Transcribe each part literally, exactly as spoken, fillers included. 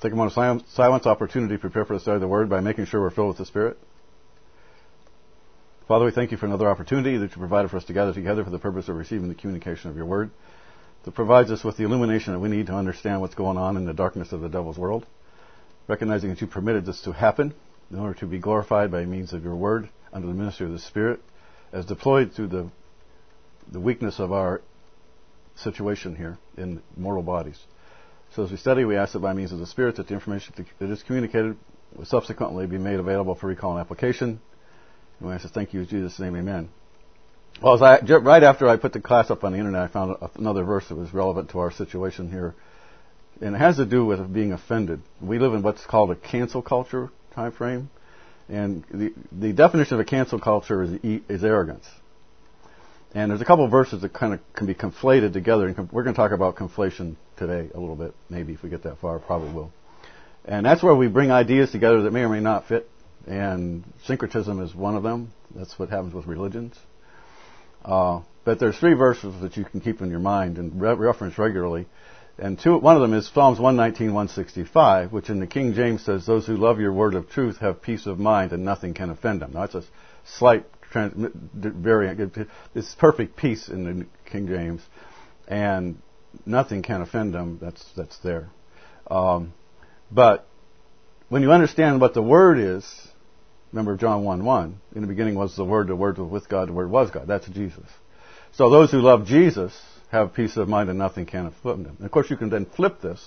take a moment of silence, opportunity to prepare for the study of the Word by making sure we're filled with the Spirit. Father, we thank you for another opportunity that you provided for us to gather together for the purpose of receiving the communication of your Word that provides us with the illumination that we need to understand what's going on in the darkness of the devil's world, recognizing that you permitted this to happen in order to be glorified by means of your Word under the ministry of the Spirit, as deployed through the, the weakness of our situation here in mortal bodies. So as we study, we ask that by means of the Spirit that the information that is communicated will subsequently be made available for recall and application. And we ask to thank you in Jesus' name, amen. Well, as I, right after I put the class up on the internet, I found another verse that was relevant to our situation here. And it has to do with being offended. We live in what's called a cancel culture time frame. And the, the definition of a cancel culture is, is arrogance. And there's a couple of verses that kind of can be conflated together. And we're going to talk about conflation today a little bit, maybe if we get that far, probably will. And that's where we bring ideas together that may or may not fit. And syncretism is one of them. That's what happens with religions. Uh, but there's three verses that you can keep in your mind and re- reference regularly. And two, one of them is Psalms one nineteen, one sixty-five, which in the King James says, "Those who love your word of truth have peace of mind and nothing can offend them." Now, that's a slight trans- variant. It's perfect peace in the King James. And nothing can offend them. That's, that's there. Um, but when you understand what the word is, remember John one one, in the beginning was the Word, the Word was with God, the Word was God. That's Jesus. So those who love Jesus have peace of mind and nothing can offend them. And of course, you can then flip this.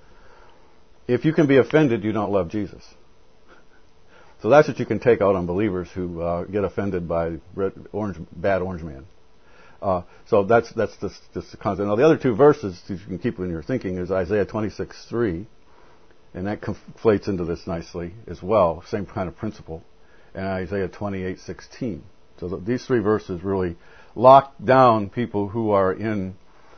If you can be offended, you don't love Jesus. So that's what you can take out on believers who uh, get offended by red, orange, bad orange man. Uh, so that's that's just, just the concept. Now the other two verses that you can keep in your thinking is Isaiah twenty-six three, and that conflates into this nicely as well. Same kind of principle. And Isaiah twenty-eight sixteen. So the, these three verses really lock down people who are in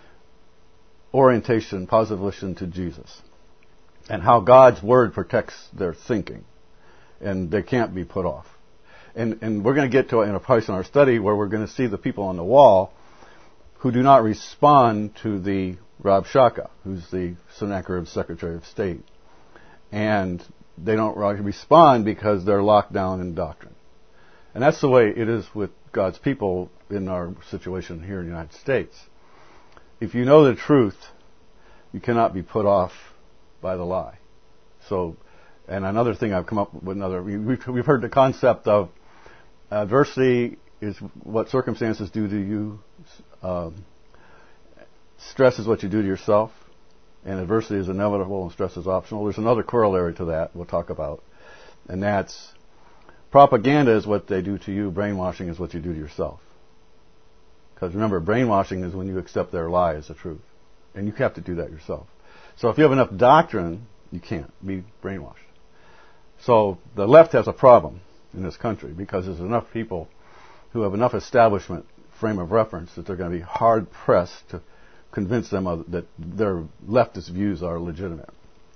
orientation, position to Jesus, and how God's Word protects their thinking, and they can't be put off. And, and we're going to get to in a place in our study where we're going to see the people on the wall who do not respond to the Rav Shaka, who's the Sennacherib Secretary of State, and they don't respond because they're locked down in doctrine. And that's the way it is with God's people in our situation here in the United States. If you know the truth, you cannot be put off by the lie. So, and another thing I've come up with another, we've, we've heard the concept of adversity is what circumstances do to you. Um, stress is what you do to yourself. And adversity is inevitable and stress is optional. There's another corollary to that we'll talk about. And that's propaganda is what they do to you. Brainwashing is what you do to yourself. Because remember, brainwashing is when you accept their lie as the truth. And you have to do that yourself. So if you have enough doctrine, you can't be brainwashed. So the left has a problem in this country because there's enough people who have enough establishment frame of reference that they're going to be hard pressed to convince them of, that their leftist views are legitimate.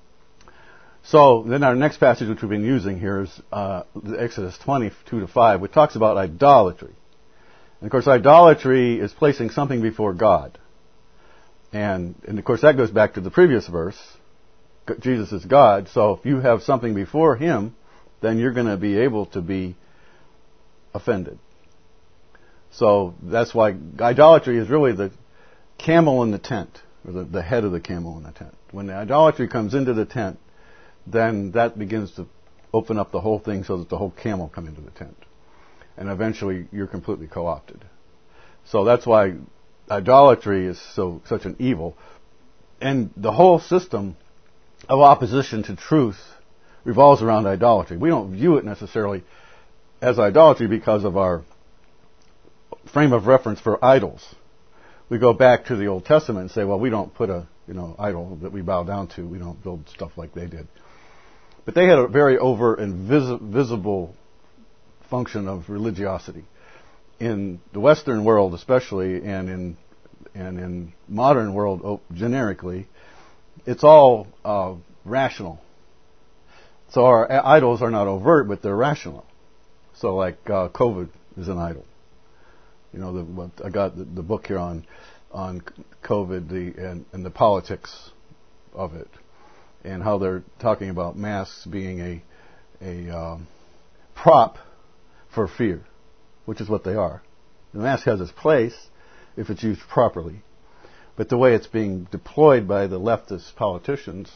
So then our next passage, which we've been using here, is uh, Exodus twenty-two to five, which talks about idolatry. And of course, idolatry is placing something before God. And, and of course, that goes back to the previous verse. Jesus is God, so if you have something before Him, then you're going to be able to be offended. So that's why idolatry is really the camel in the tent, or the, the head of the camel in the tent. When the idolatry comes into the tent, then that begins to open up the whole thing so that the whole camel come into the tent. And eventually you're completely co-opted. So that's why idolatry is so such an evil. And the whole system of opposition to truth revolves around idolatry. We don't view it necessarily as idolatry because of our frame of reference for idols. We go back to the Old Testament and say, well, we don't put a you know idol that we bow down to. We don't build stuff like they did. But they had a very overt and vis- visible function of religiosity. In the Western world especially, and in and in modern world oh, generically, it's all uh, rational. So our idols are not overt, but they're rational. So like uh, COVID is an idol. You know, the, what, I got the, the book here on on COVID the and, and the politics of it. and how they're talking about masks being a a um, prop for fear, which is what they are. The mask has its place if it's used properly, but the way it's being deployed by the leftist politicians,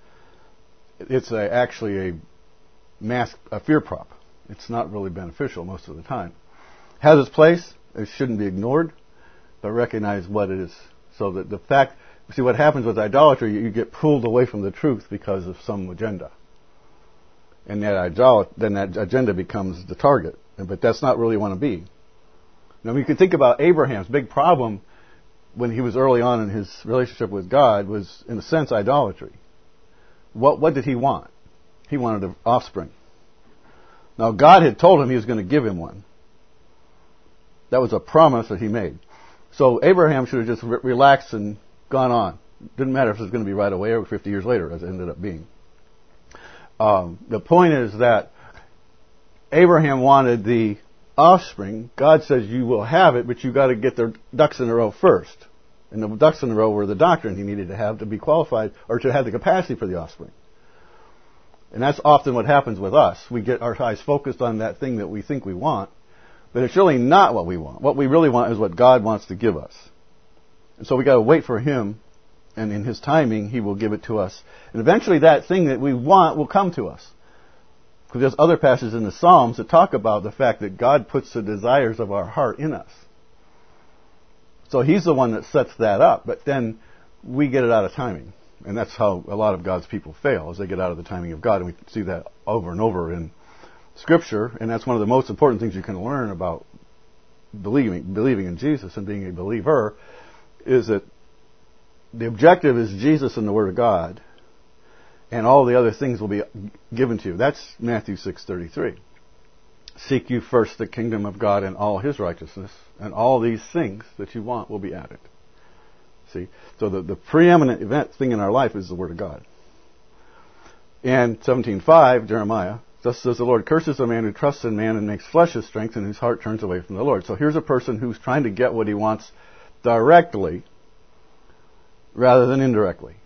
it's a, actually a mask, a fear prop. It's not really beneficial most of the time. Has its place. It shouldn't be ignored, but recognize what it is. So that the fact, see what happens with idolatry, you get pulled away from the truth because of some agenda. And that idolat- then that agenda becomes the target. But that's not really what you want to be. Now, you can think about Abraham's big problem when he was early on in his relationship with God was, in a sense, idolatry. What, what did he want? He wanted an offspring. Now, God had told him he was going to give him one. That was a promise that he made. So Abraham should have just re- relaxed and gone on. Didn't matter if it was going to be right away or fifty years later, as it ended up being. Um, the point is that Abraham wanted the offspring. God says you will have it, but you got to get the ducks in a row first. And the ducks in a row were the doctrine he needed to have to be qualified or to have the capacity for the offspring. And that's often what happens with us. We get our eyes focused on that thing that we think we want, but it's really not what we want. What we really want is what God wants to give us. And so we got to wait for Him, and in His timing, He will give it to us. And eventually that thing that we want will come to us. Because there's other passages in the Psalms that talk about the fact that God puts the desires of our heart in us. So He's the one that sets that up, but then we get it out of timing. And that's how a lot of God's people fail, is they get out of the timing of God. And we see that over and over in Scripture. And that's one of the most important things you can learn about believing, believing in Jesus and being a believer, is that the objective is Jesus and the Word of God. And all the other things will be given to you. That's Matthew six thirty-three. Seek you first the kingdom of God and all His righteousness, and all these things that you want will be added. See? So the, the preeminent event thing in our life is the Word of God. And seventeen five, Jeremiah, thus says the Lord, curses the man who trusts in man and makes flesh his strength, and whose heart turns away from the Lord. So here's a person who's trying to get what he wants directly rather than indirectly.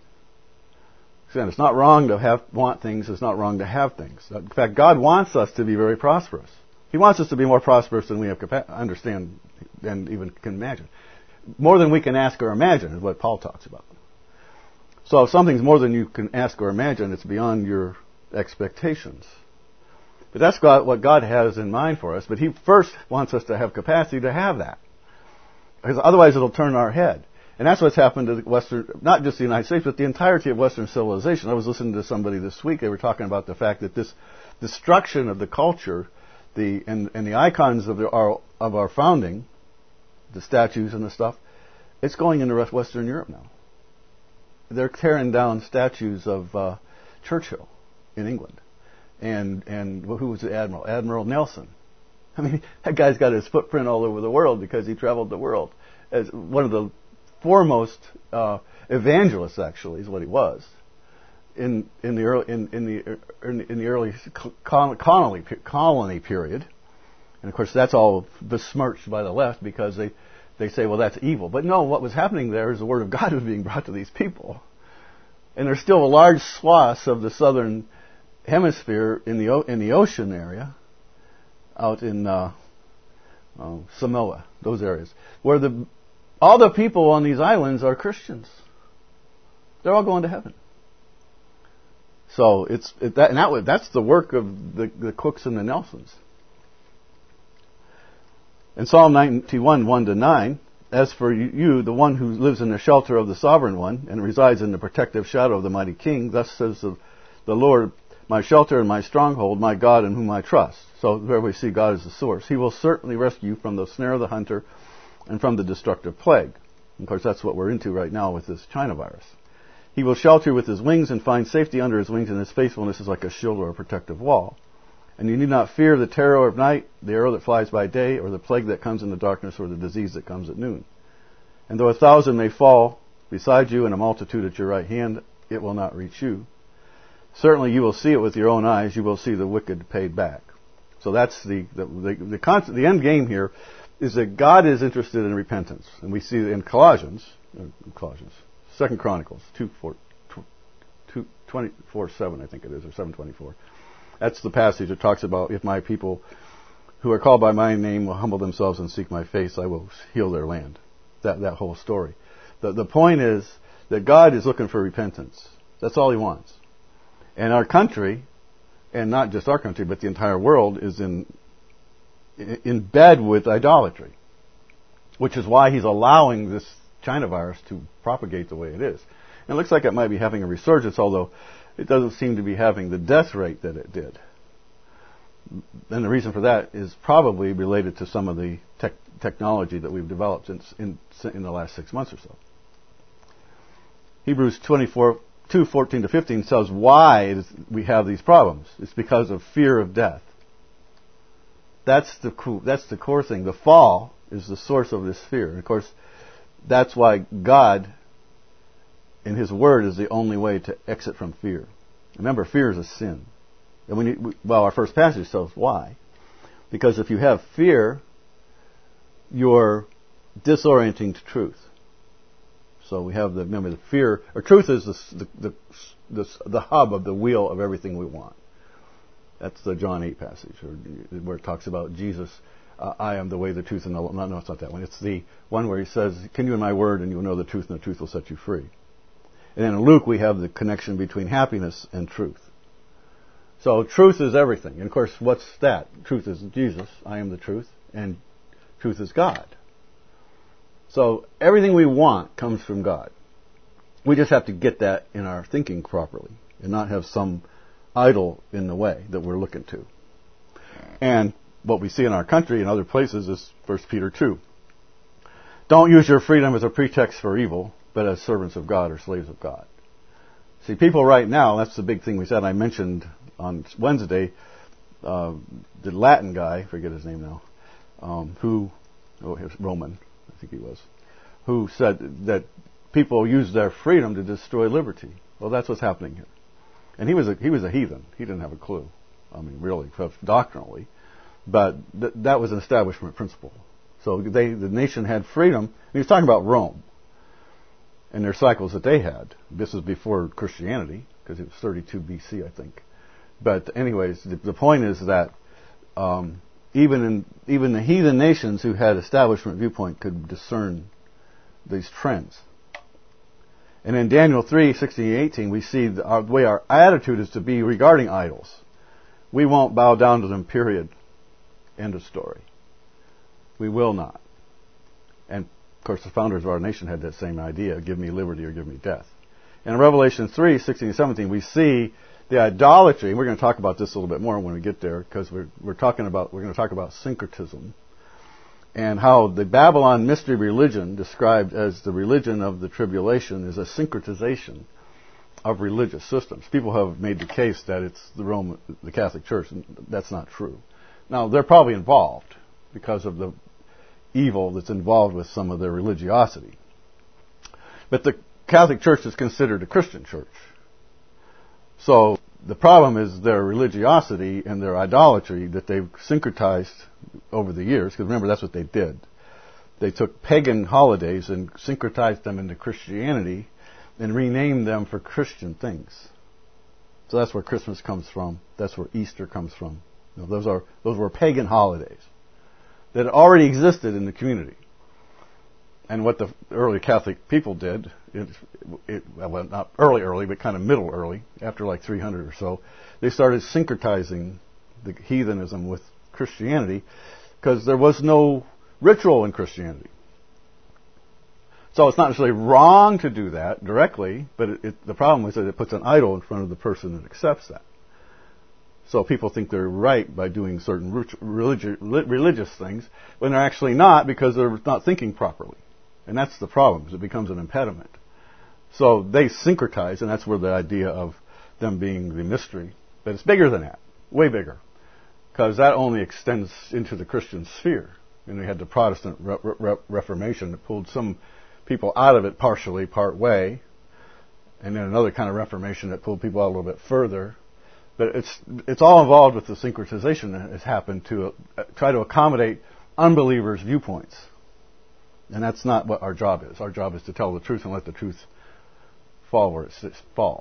It's not wrong to have want things. It's not wrong to have things. In fact, God wants us to be very prosperous. He wants us to be more prosperous than we have capa- understand and even can imagine. More than we can ask or imagine is what Paul talks about. So if something's more than you can ask or imagine, it's beyond your expectations. But that's God, what God has in mind for us. But He first wants us to have capacity to have that. Because otherwise it'll turn our head. And that's what's happened to the Western, not just the United States, but the entirety of Western civilization. I was listening to somebody this week. They were talking about the fact that this destruction of the culture, the and, and the icons of the, our of our founding, the statues and the stuff, it's going into Western Europe now. They're tearing down statues of uh, Churchill in England, and and who was the admiral? Admiral Nelson. I mean, that guy's got his footprint all over the world because he traveled the world as one of the foremost uh, evangelist, actually, is what he was in in the early in, in the in, in the early colony colony period, and of course that's all besmirched by the left because they they say, well, that's evil. But no, what was happening there is the Word of God was being brought to these people, and there's still a large swath of the southern hemisphere in the in the ocean area, out in uh, uh, Samoa, those areas where the all the people on these islands are Christians. They're all going to heaven. So it's it, that, and that, that's the work of the, the Cooks and the Nelsons. In Psalm ninety-one, one to nine, as for you, the one who lives in the shelter of the Sovereign One and resides in the protective shadow of the Mighty King, thus says the, the Lord, my shelter and my stronghold, my God in whom I trust. So there we see God as the source. He will certainly rescue you from the snare of the hunter and from the destructive plague. Of course, that's what we're into right now with this China virus. He will shelter you with His wings and find safety under His wings, and His faithfulness is like a shield or a protective wall. And you need not fear the terror of night, the arrow that flies by day, or the plague that comes in the darkness, or the disease that comes at noon. And though a thousand may fall beside you and a multitude at your right hand, it will not reach you. Certainly you will see it with your own eyes. You will see the wicked paid back. So that's the the the, the, concept, the end game here. Is that God is interested in repentance. And we see in Colossians, uh, Colossians, Second Chronicles two, four, two, twenty-four seven, I think it is, or seven twenty-four. That's the passage that talks about, if my people who are called by my name will humble themselves and seek my face, I will heal their land. That that whole story. The, the point is that God is looking for repentance. That's all he wants. And our country, and not just our country, but the entire world, is in in bed with idolatry, which is why he's allowing this China virus to propagate the way it is. And it looks like it might be having a resurgence, although it doesn't seem to be having the death rate that it did. And the reason for that is probably related to some of the tech, technology that we've developed in, in, in the last six months or so. Hebrews twenty-four, two, fourteen to fifteen tells why it is we have these problems. It's because of fear of death. That's the co- that's the core thing. The fall is the source of this fear. And of course, that's why God, in His Word, is the only way to exit from fear. Remember, fear is a sin. And when you, well, our first passage tells why. Because if you have fear, you're disorienting to truth. So we have the, remember, the fear, or truth is the, the, the, the, the hub of the wheel of everything we want. That's the John eight passage, or, where it talks about Jesus, uh, I am the way, the truth, and the life. No, no, it's not that one. It's the one where he says, continue in my word and you will know the truth, and the truth will set you free. And then in Luke, we have the connection between happiness and truth. So truth is everything. And of course, what's that? Truth is Jesus, I am the truth, and truth is God. So everything we want comes from God. We just have to get that in our thinking properly and not have some idol in the way that we're looking to. And what we see in our country and other places is First Peter two. Don't use your freedom as a pretext for evil, but as servants of God or slaves of God. See, people right now, that's the big thing we said. I mentioned on Wednesday, uh, the Latin guy, I forget his name now, um, who, oh, he was Roman, I think he was, who said that people use their freedom to destroy liberty. Well, that's what's happening here. And he was a, he was a heathen. He didn't have a clue. I mean, really, doctrinally. But th- that was an establishment principle. So they, the nation had freedom. And he was talking about Rome and their cycles that they had. This was before Christianity, because it was thirty-two B C, I think. But anyways, the, the point is that um, even in even the heathen nations who had establishment viewpoint could discern these trends. And in Daniel three, sixteen and eighteen, we see the, our, the way our attitude is to be regarding idols. We won't bow down to them, period. End of story. We will not. And, of course, the founders of our nation had that same idea, give me liberty or give me death. And in Revelation three, sixteen and seventeen, we see the idolatry, and we're going to talk about this a little bit more when we get there, because we're, we're talking about, we're going to talk about syncretism. And how the Babylon mystery religion, described as the religion of the tribulation, is a syncretization of religious systems. People have made the case that it's the Roman, the Catholic Church, and that's not true. Now, they're probably involved because of the evil that's involved with some of their religiosity. But the Catholic Church is considered a Christian church. So the problem is their religiosity and their idolatry that they've syncretized over the years, because remember, that's what they did. They took pagan holidays and syncretized them into Christianity and renamed them for Christian things. So that's where Christmas comes from. That's where Easter comes from. You know, those are those were pagan holidays that already existed in the community. And what the early Catholic people did, it, it, well, not early, early, but kind of middle early, after like three hundred or so, they started syncretizing the heathenism with Christianity, because there was no ritual in Christianity. So it's not necessarily wrong to do that directly, but it, it, the problem is that it puts an idol in front of the person that accepts that. So people think they're right by doing certain religi- religious things, when they're actually not, because they're not thinking properly. And that's the problem, is it becomes an impediment. So they syncretize, and that's where the idea of them being the mystery. But it's bigger than that, way bigger, because that only extends into the Christian sphere. And we had the Protestant re- re- Reformation that pulled some people out of it partially, part way, and then another kind of Reformation that pulled people out a little bit further. But it's it's all involved with the syncretization that has happened to uh, try to accommodate unbelievers' viewpoints. And that's not what our job is. Our job is to tell the truth and let the truth fall where it falls.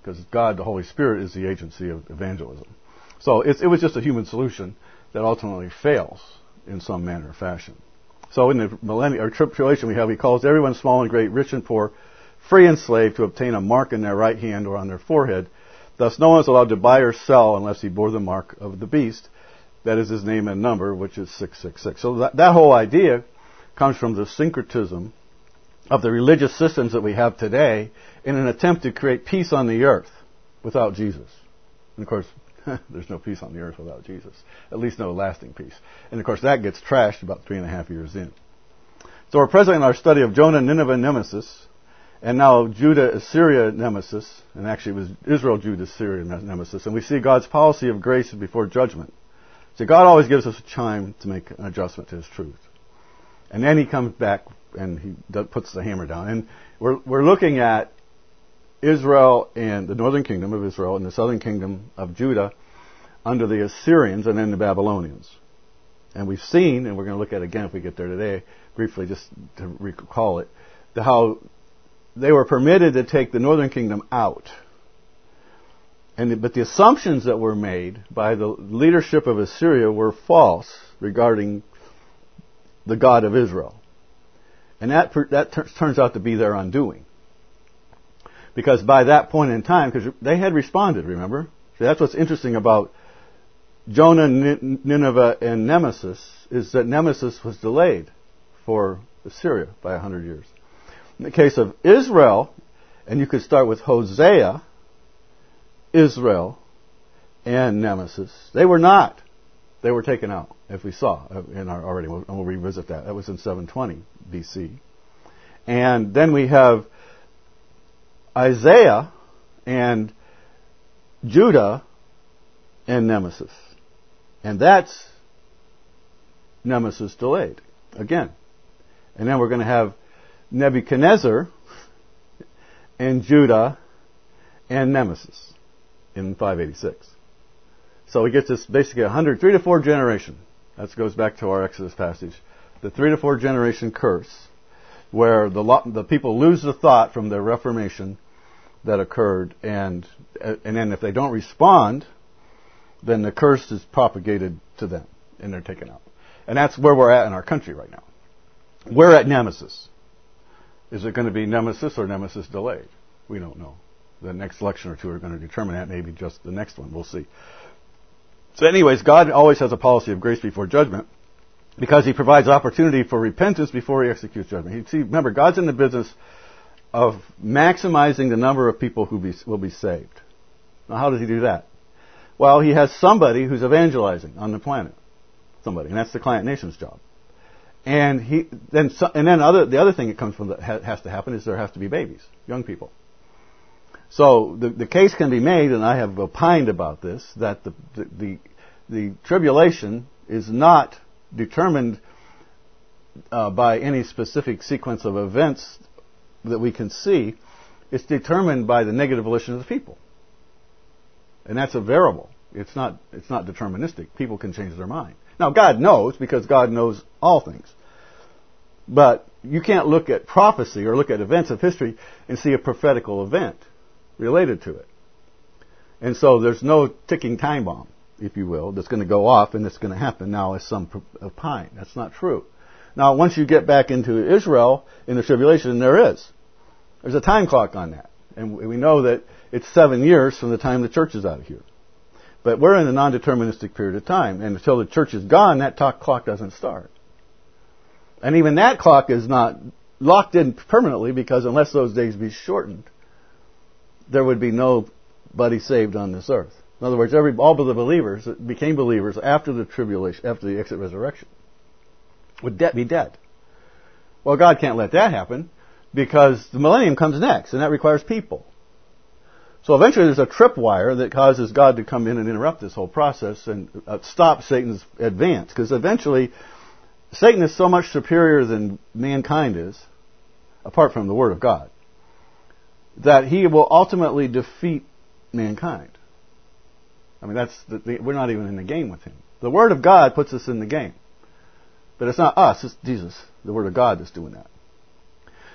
because God, the Holy Spirit, is the agency of evangelism. So it's, it was just a human solution that ultimately fails in some manner or fashion. So in the millennium or tribulation we have, he calls everyone small and great, rich and poor, free and slave, to obtain a mark in their right hand or on their forehead. Thus no one is allowed to buy or sell unless he bore the mark of the beast. That is his name and number, which is six six six. So that, that whole idea comes from the syncretism of the religious systems that we have today in an attempt to create peace on the earth without Jesus. And of course, there's no peace on the earth without Jesus. At least no lasting peace. And of course, that gets trashed about three and a half years in. So we're present in our study of Jonah, Nineveh, Nemesis, and now Judah, Assyria, Nemesis, and actually it was Israel, Judah, Assyria, Nemesis. And we see God's policy of grace before judgment. So God always gives us a time to make an adjustment to His truth. And then He comes back and He puts the hammer down. And we're, we're looking at Israel and the northern kingdom of Israel and the southern kingdom of Judah under the Assyrians and then the Babylonians. And we've seen, and we're going to look at it again if we get there today, briefly just to recall it, the how they were permitted to take the northern kingdom out. And the, but the assumptions that were made by the leadership of Assyria were false regarding the God of Israel. And that, that t- turns out to be their undoing. Because by that point in time, because they had responded, remember? See, that's what's interesting about Jonah, Nineveh, and Nemesis, is that Nemesis was delayed for Assyria by a hundred years. In the case of Israel, and you could start with Hosea, Israel, and Nemesis, they were not. They were taken out, if we saw in our already, and we'll revisit that. That was in seven twenty B C. And then we have Isaiah and Judah and Nemesis. And that's Nemesis delayed, again. And then we're going to have Nebuchadnezzar and Judah and Nemesis in five eighty-six. So we get this basically a hundred, three to four generation. That goes back to our Exodus passage. The three to four generation curse, where the lo- the people lose the thought from their reformation that occurred, and and then if they don't respond, then the curse is propagated to them, and they're taken out. And that's where we're at in our country right now. We're at Nemesis. Is it going to be Nemesis or Nemesis delayed? We don't know. The next election or two are going to determine that. Maybe just the next one. We'll see. So anyways, God always has a policy of grace before judgment because He provides opportunity for repentance before He executes judgment. He, see, remember, God's in the business of maximizing the number of people who be, will be saved. Now, how does He do that? Well, He has somebody who's evangelizing on the planet. Somebody. And that's the client nation's job. And he then and then other the other thing that comes from that has to happen is there have to be babies, young people. So the the case can be made, and I have opined about this, that the the the, the tribulation is not determined uh, by any specific sequence of events that we can see. It's determined by the negative volition of the people, and that's a variable. It's not it's not deterministic. People can change their mind. Now God knows, because God knows all things. But you can't look at prophecy or look at events of history and see a prophetical event related to it. And so there's no ticking time bomb, if you will, that's going to go off and it's going to happen now as some opine. That's not true. Now, once you get back into Israel in the tribulation, there is. There's a time clock on that. And we know that it's seven years from the time the church is out of here. But we're in a non-deterministic period of time. And until the church is gone, that clock doesn't start. And even that clock is not locked in permanently, because unless those days be shortened, there would be nobody saved on this earth. In other words, every all of the believers that became believers after the tribulation, after the exit resurrection, would de- be dead. Well, God can't let that happen, because the millennium comes next, and that requires people. So eventually there's a tripwire that causes God to come in and interrupt this whole process and uh, stop Satan's advance. Because eventually Satan is so much superior than mankind is, apart from the Word of God, that he will ultimately defeat mankind. I mean, that's the, the, we're not even in the game with him. The Word of God puts us in the game. But it's not us, it's Jesus, the Word of God, that's doing that.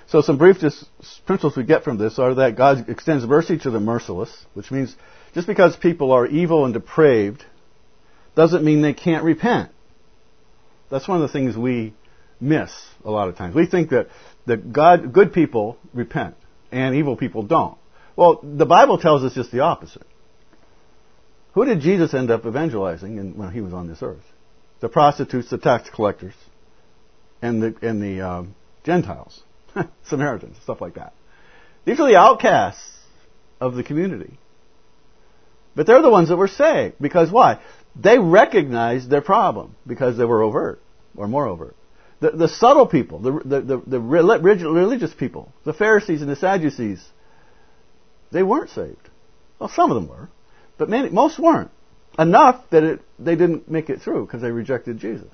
So some brief dis- principles we get from this are that God extends mercy to the merciless, which means just because people are evil and depraved doesn't mean they can't repent. That's one of the things we miss a lot of times. We think that, that God, good people repent and evil people don't. Well, the Bible tells us just the opposite. Who did Jesus end up evangelizing in, when he was on this earth? The prostitutes, the tax collectors, and the, and the um, Gentiles, Samaritans, stuff like that. These are the outcasts of the community. But they're the ones that were saved. Because why? They recognized their problem because they were overt, or more overt. The, the subtle people, the, the, the, the religious people, the Pharisees and the Sadducees, they weren't saved. Well, some of them were, but many, most weren't. Enough that it, they didn't make it through because they rejected Jesus.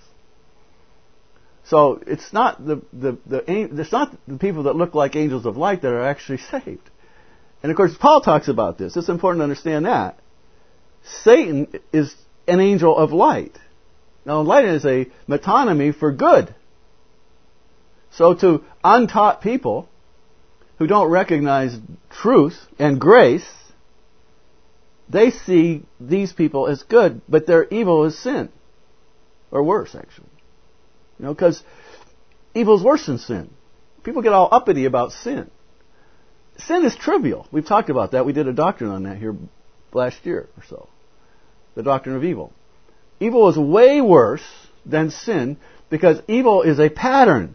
So it's not the, the, the, it's not the people that look like angels of light that are actually saved. And of course, Paul talks about this. It's important to understand that. Satan is an angel of light. Now, light is a metonymy for good. So to untaught people who don't recognize truth and grace, they see these people as good, but their evil is sin. Or worse, actually. You know, because evil is worse than sin. People get all uppity about sin. Sin is trivial. We've talked about that. We did a doctrine on that here last year or so. The doctrine of evil. Evil is way worse than sin because evil is a pattern.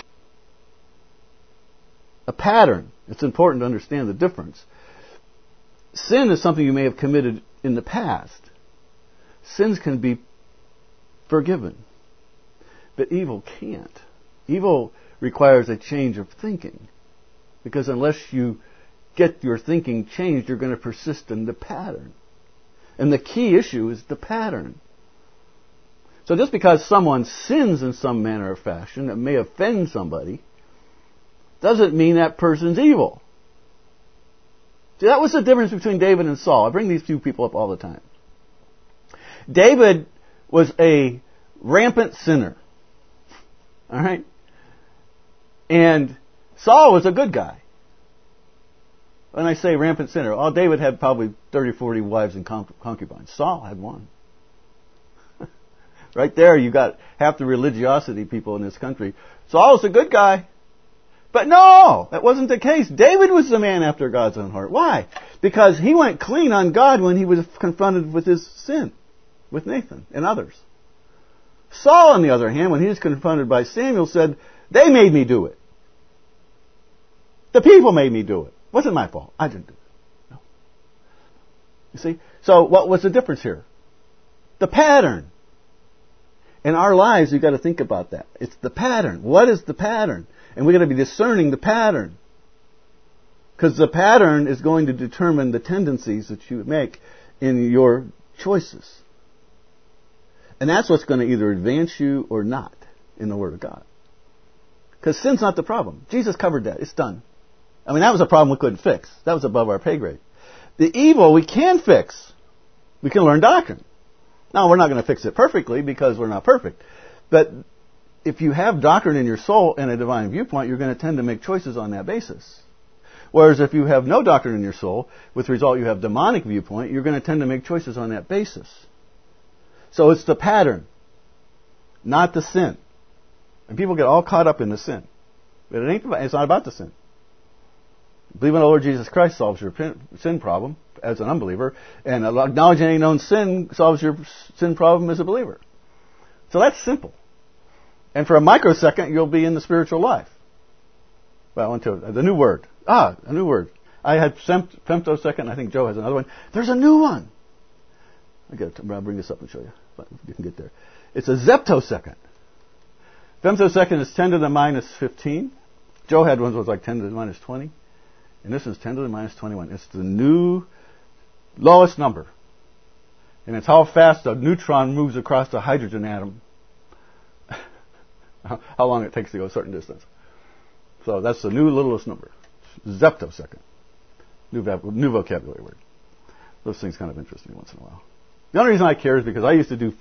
A pattern. It's important to understand the difference. Sin is something you may have committed in the past. Sins can be forgiven. But evil can't. Evil requires a change of thinking. Because unless you get your thinking changed, you're going to persist in the pattern. And the key issue is the pattern. So just because someone sins in some manner or fashion that may offend somebody, doesn't mean that person's evil. See, that was the difference between David and Saul. I bring these two people up all the time. David was a rampant sinner. All right? And Saul was a good guy. When I say rampant sinner, oh, David had probably thirty, forty wives and concubines. Saul had one. Right there, you got half the religiosity people in this country. Saul was a good guy. But no, that wasn't the case. David was the man after God's own heart. Why? Because he went clean on God when he was confronted with his sin, with Nathan and others. Saul, on the other hand, when he was confronted by Samuel, said, they made me do it. The people made me do it. It wasn't my fault. I didn't do it. No. You see? So what was the difference here? The pattern. In our lives, we've got to think about that. It's the pattern. What is the pattern? And we've got to be discerning the pattern. Because the pattern is going to determine the tendencies that you make in your choices. And that's what's going to either advance you or not in the Word of God. Because sin's not the problem. Jesus covered that. It's done. I mean, that was a problem we couldn't fix. That was above our pay grade. The evil we can fix. We can learn doctrine. Now, we're not going to fix it perfectly because we're not perfect. But if you have doctrine in your soul and a divine viewpoint, you're going to tend to make choices on that basis. Whereas if you have no doctrine in your soul, with the result you have demonic viewpoint, you're going to tend to make choices on that basis. So it's the pattern, not the sin. And people get all caught up in the sin. But it ain't, it's not about the sin. Believing in the Lord Jesus Christ solves your sin problem as an unbeliever, and acknowledging any known sin solves your sin problem as a believer. So that's simple. And for a microsecond, you'll be in the spiritual life. Well, until the new word. Ah, a new word. I had femtosecond. I think Joe has another one. There's a new one. I got to, I'll bring this up and show you. But you can get there. It's a zeptosecond. Femtosecond is ten to the minus fifteen. Joe had one that was like ten to the minus twenty. And this is ten to the minus twenty-one. It's the new lowest number. And it's how fast a neutron moves across the hydrogen atom. How long it takes to go a certain distance. So that's the new littlest number. Zeptosecond. New, new vocabulary word. Those things kind of interest me once in a while. The only reason I care is because I used to do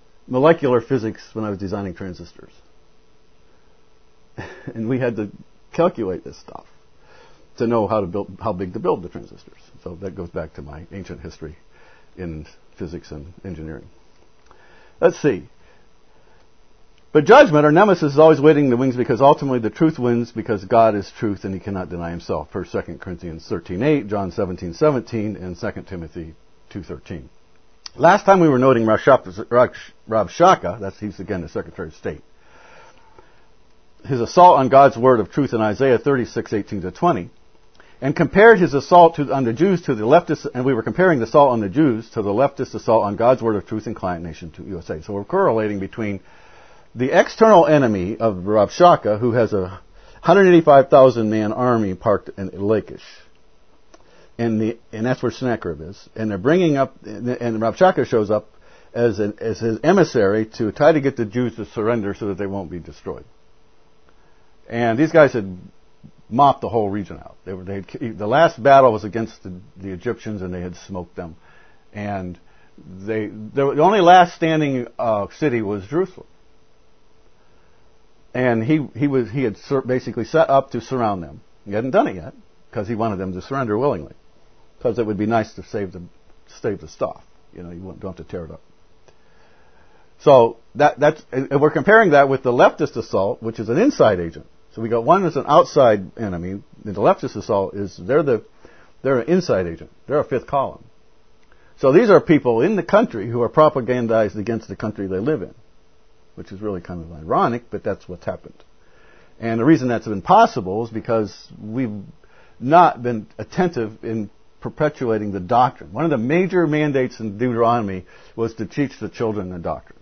molecular physics when I was designing transistors. And we had to calculate this stuff to know how to build, how big to build the transistors. So that goes back to my ancient history in physics and engineering. Let's see. But judgment, our nemesis, is always waiting in the wings because ultimately the truth wins because God is truth and he cannot deny himself. Per Second Corinthians thirteen eight, John seventeen seventeen, and Second Timothy two thirteen. Last time we were noting Rav Shaka, that's he's again the Secretary of State, his assault on God's word of truth in Isaiah thirty-six eighteen to twenty, and compared his assault to, on the Jews to the leftist, and we were comparing the assault on the Jews to the leftist assault on God's word of truth in Client Nation to U S A. So we're correlating between the external enemy of Rav Shaka, who has a one hundred eighty-five thousand man army parked in Lachish, and the and that's where Sennacherib is, and they're bringing up, and Rav Shaka shows up as an, as his emissary to try to get the Jews to surrender so that they won't be destroyed. And these guys had mopped the whole region out. They were they had, the last battle was against the, the Egyptians, and they had smoked them, and they the only last standing uh, city was Jerusalem. And he, he was he had sur- basically set up to surround them. He hadn't done it yet because he wanted them to surrender willingly, because it would be nice to save the save the stuff. You know, you don't have to tear it up. So that that's and we're comparing that with the leftist assault, which is an inside agent. So we got one as an outside enemy, and the leftist assault is they're the they're an inside agent. They're a fifth column. So these are people in the country who are propagandized against the country they live in, which is really kind of ironic, but that's what's happened. And the reason that's been possible is because we've not been attentive in perpetuating the doctrine. One of the major mandates in Deuteronomy was to teach the children the doctrine.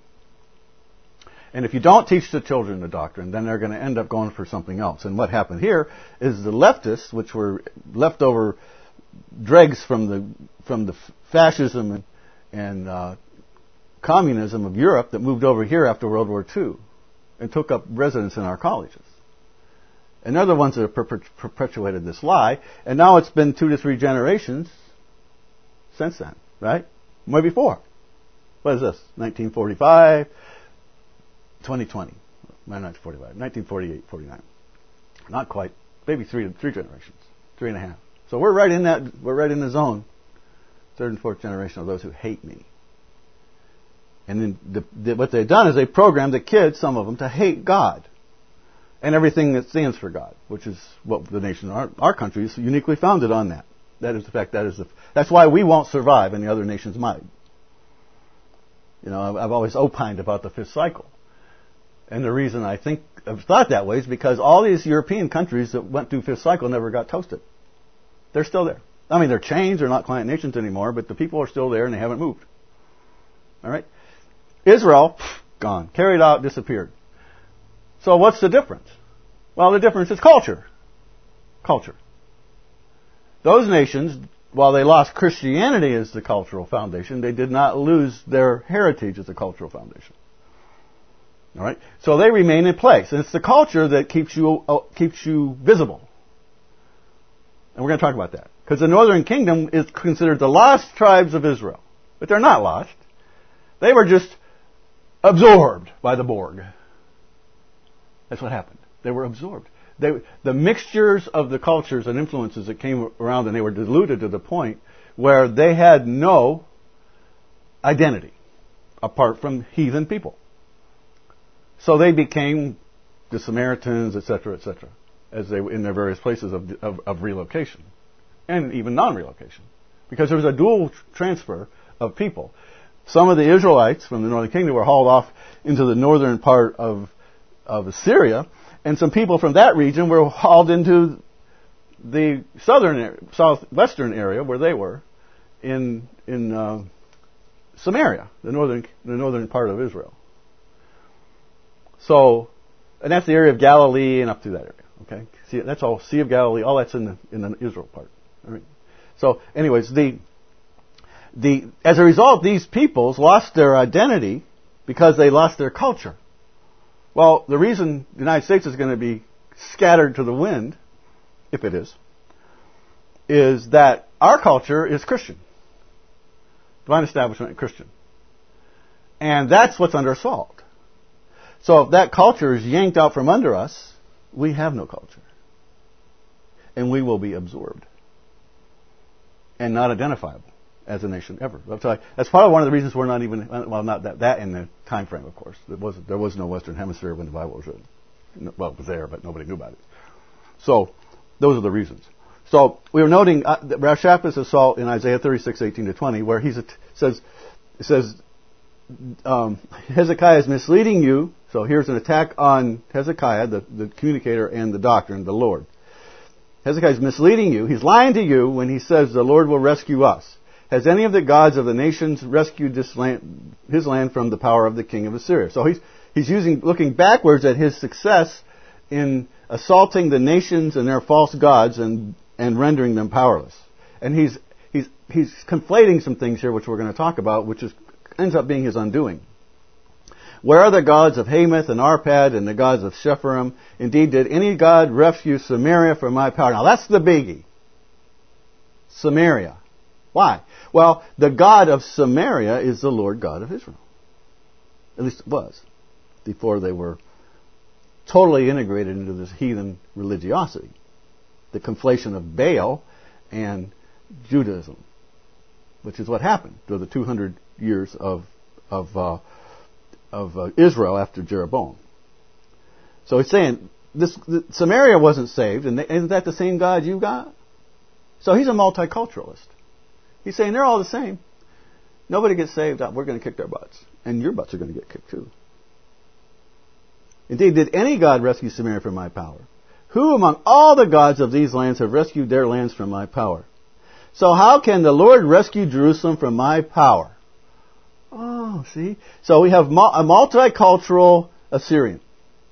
And if you don't teach the children the doctrine, then they're going to end up going for something else. And what happened here is the leftists, which were leftover dregs from the from the fascism and, and uh, communism of Europe that moved over here after World War Two and took up residence in our colleges. And they're the ones that have per- perpetuated this lie. And now it's been two to three generations since then, right? Way before. What is this? nineteen forty-five, twenty twenty. nineteen forty-five, nineteen forty-eight, forty-nine. Not quite. Maybe three three generations. Three and a half. So we're right in that. We're right in the zone. Third and fourth generation of those who hate me. And then the, the, what they've done is they programmed the kids, some of them, to hate God and everything that stands for God, which is what the nation, our, our country, is uniquely founded on that. That is the fact. That is the. That's why we won't survive, and the other nations might. You know, I've, I've always opined about the fifth cycle, and the reason I think I've thought that way is because all these European countries that went through fifth cycle never got toasted. They're still there. I mean, they're changed. They're not client nations anymore, but the people are still there, and they haven't moved. All right. Israel, gone. Carried out, disappeared. So what's the difference? Well, the difference is culture. Culture. Those nations, while they lost Christianity as the cultural foundation, they did not lose their heritage as a cultural foundation. All right? So they remain in place. And it's the culture that keeps you, uh, keeps you visible. And we're going to talk about that. Because the northern kingdom is considered the lost tribes of Israel. But they're not lost. They were just absorbed by the Borg. That's what happened. They were absorbed. They, the mixtures of the cultures and influences that came around, and they were diluted to the point where they had no identity apart from heathen people. So they became the Samaritans, et cetera, et cetera, as they were in their various places of, of, of relocation and even non-relocation, because there was a dual transfer of people. Some of the Israelites from the northern kingdom were hauled off into the northern part of, of Assyria, and some people from that region were hauled into the southern, southwestern area where they were, in in uh, Samaria, the northern the northern part of Israel. So, and that's the area of Galilee and up through that area. Okay, see, that's all Sea of Galilee. All that's in the in the Israel part. All right. So, anyways, the The, as a result, these peoples lost their identity because they lost their culture. Well, the reason the United States is going to be scattered to the wind, if it is, is that our culture is Christian. Divine Establishment and Christian. And that's what's under assault. So if that culture is yanked out from under us, we have no culture. and we will be absorbed and not identifiable as a nation ever. That's, why, that's probably one of the reasons we're not even, well, not that, that in the time frame, of course. There was, there was no Western Hemisphere when the Bible was written. Well, it was there, but nobody knew about it. So, those are the reasons. So, we were noting uh, Rabshakeh's assault in Isaiah thirty-six, eighteen to twenty, where he says, it says, um, Hezekiah is misleading you. So, here's an attack on Hezekiah, the, the communicator and the doctrine, the Lord. Hezekiah is misleading you. He's lying to you when he says the Lord will rescue us. Has any of the gods of the nations rescued this land, his land from the power of the king of Assyria? So he's he's using looking backwards at his success in assaulting the nations and their false gods and and rendering them powerless. And he's he's he's conflating some things here, which we're going to talk about, which is ends up being his undoing. Where are the gods of Hamath and Arpad and the gods of Sepharvaim? Indeed, did any god rescue Samaria from my power? Now that's the biggie. Samaria. Why? Well, the God of Samaria is the Lord God of Israel. At least it was, before they were totally integrated into this heathen religiosity. The conflation of Baal and Judaism, which is what happened during the two hundred years of of uh, of uh, Israel after Jeroboam. So he's saying this the, Samaria wasn't saved, and they, isn't that the same God you got? So he's a multiculturalist. He's saying they're all the same. Nobody gets saved. We're going to kick their butts. And your butts are going to get kicked too. Indeed, did any God rescue Samaria from my power? Who among all the gods of these lands have rescued their lands from my power? So how can the Lord rescue Jerusalem from my power? Oh, see? So we have a multicultural Assyrian.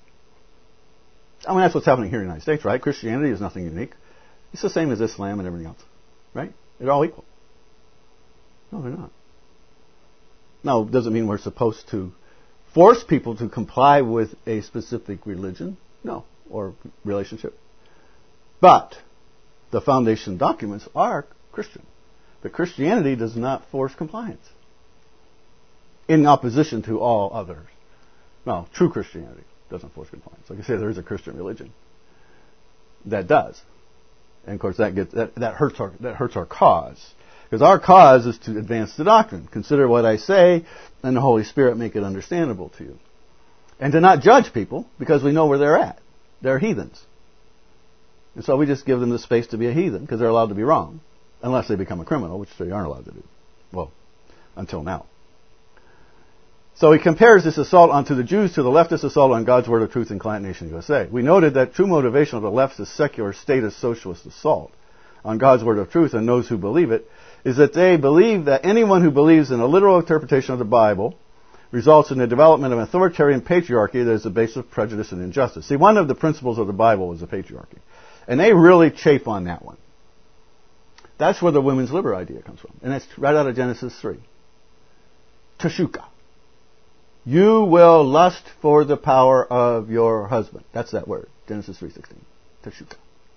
I mean, that's what's happening here in the United States, right? Christianity is nothing unique. It's the same as Islam and everything else, right? They're all equal. No, they're not. Now, it doesn't mean we're supposed to force people to comply with a specific religion, no, or relationship. But the foundation documents are Christian. But Christianity does not force compliance in opposition to all others. No, true Christianity doesn't force compliance. Like I say, there is a Christian religion that does. And of course that gets that, that hurts our that hurts our cause. Because our cause is to advance the doctrine. Consider what I say, and the Holy Spirit make it understandable to you. And to not judge people, because we know where they're at. They're heathens. And so we just give them the space to be a heathen, because they're allowed to be wrong. Unless they become a criminal, which they aren't allowed to do. Well, until now. So he compares this assault onto the Jews to the leftist assault on God's Word of Truth in Client Nation U S A. We noted that true motivation of the left's secular statist socialist assault on God's Word of Truth and those who believe it is that they believe that anyone who believes in a literal interpretation of the Bible results in the development of an authoritarian patriarchy that is the basis of prejudice and injustice. See, one of the principles of the Bible is the patriarchy. And they really chafe on that one. That's where the women's liber idea comes from. And it's right out of Genesis three. Teshuka. You will lust for the power of your husband. That's that word. Genesis three sixteen. Teshuka.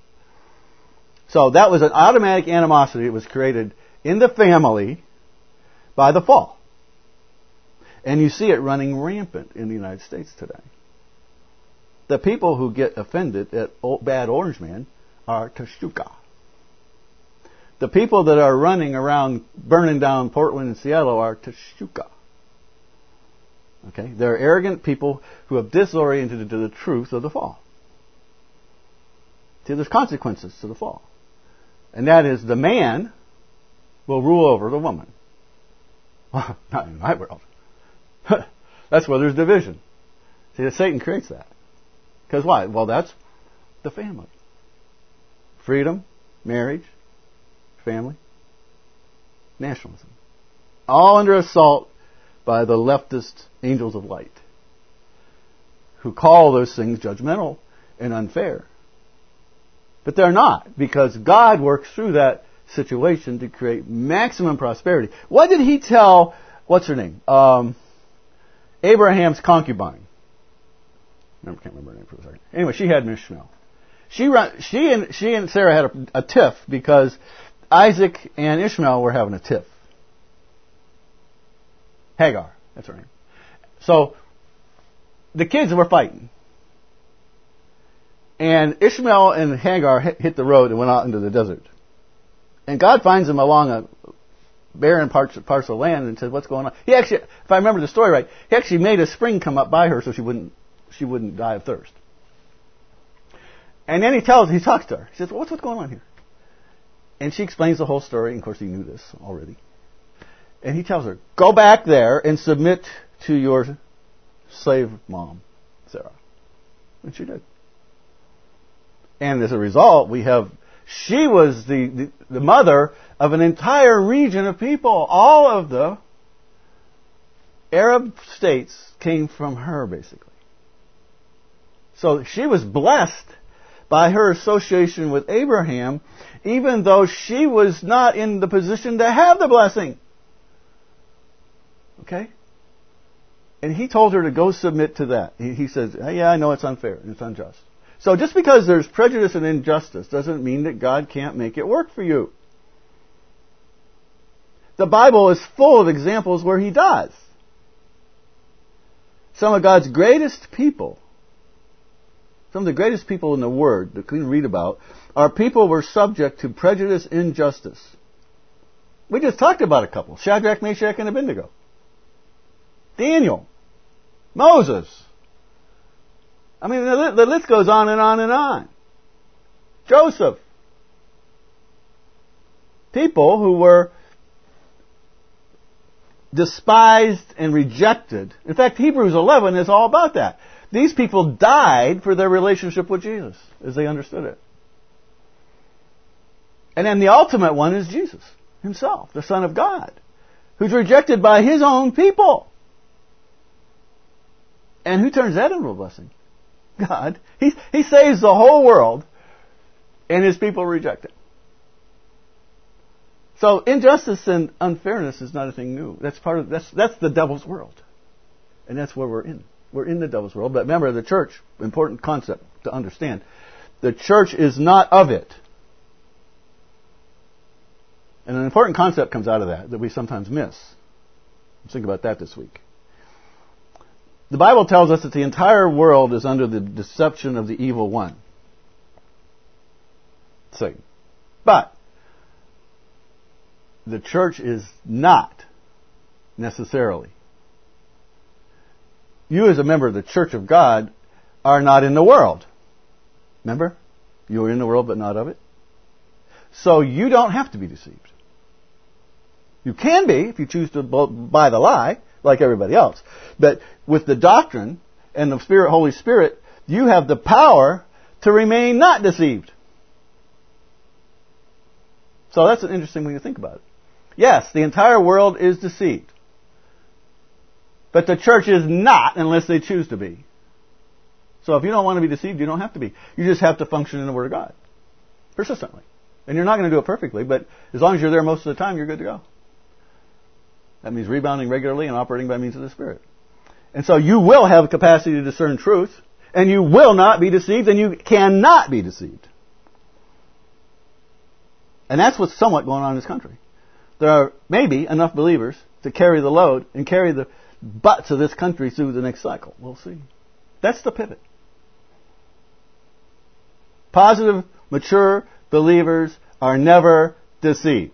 So that was an automatic animosity that was created in the family by the fall. And you see it running rampant in the United States today. The people who get offended at bad orange man are Teshuka. The people that are running around burning down Portland and Seattle are Teshuka. Okay? They're arrogant people who have disoriented to the truth of the fall. See, there's consequences to the fall. And that is the man will rule over the woman. Well, not in my world. That's where there's division. See, Satan creates that. Because why? Well, that's the family. Freedom, marriage, family, nationalism. All under assault by the leftist angels of light, who call those things judgmental and unfair. But they're not, because God works through that situation to create maximum prosperity. What did he tell, what's her name? Um, Abraham's concubine. I can't remember her name for a second. Anyway, she had Ishmael. She, run, she, and, she and Sarah had a, a tiff because Isaac and Ishmael were having a tiff. Hagar, that's her name. So, the kids were fighting. And Ishmael and Hagar hit the road and went out into the desert. And God finds them along a barren parcel of land and says, "What's going on?" He actually, if I remember the story right, he actually made a spring come up by her so she wouldn't she wouldn't die of thirst. And then he tells, he talks to her. He says, well, "What's what's going on here?" And she explains the whole story. And of course, he knew this already. And he tells her, "Go back there and submit to your slave mom, Sarah." And she did. And as a result, we have, she was the, the, the mother of an entire region of people. All of the Arab states came from her, basically. So she was blessed by her association with Abraham, even though she was not in the position to have the blessing. Okay? And he told her to go submit to that. He, he says, yeah, I know it's unfair and it's unjust. So just because there's prejudice and injustice doesn't mean that God can't make it work for you. The Bible is full of examples where He does. Some of God's greatest people, some of the greatest people in the Word that we can read about, are people who were subject to prejudice, injustice. We just talked about a couple, Shadrach, Meshach, and Abednego. Daniel. Moses. I mean, the, the list goes on and on and on. Joseph. People who were despised and rejected. In fact, Hebrews eleven is all about that. These people died for their relationship with Jesus, as they understood it. And then the ultimate one is Jesus Himself, the Son of God, who's rejected by His own people. And who turns that into a blessing? God. He, he saves the whole world, and His people reject it. So injustice and unfairness is not a thing new. That's part of that's that's the devil's world, and that's where we're in. We're in the devil's world. But remember, the church, important concept to understand, the church is not of it. And an important concept comes out of that that we sometimes miss. Let's think about that this week. The Bible tells us that the entire world is under the deception of the evil one, Satan. But the church is not necessarily. You as a member of the church of God are not in the world. Remember? You are in the world but not of it. So you don't have to be deceived. You can be if you choose to buy the lie, like everybody else. But with the doctrine and the Spirit, Holy Spirit, you have the power to remain not deceived. So that's an interesting way to think about it. Yes, the entire world is deceived. But the church is not unless they choose to be. So if you don't want to be deceived, you don't have to be. You just have to function in the Word of God. Persistently. And you're not going to do it perfectly, but as long as you're there most of the time, you're good to go. That means rebounding regularly and operating by means of the Spirit. And so you will have capacity to discern truth, and you will not be deceived, and you cannot be deceived. And that's what's somewhat going on in this country. There are maybe enough believers to carry the load and carry the butts of this country through the next cycle. We'll see. That's the pivot. Positive, mature believers are never deceived.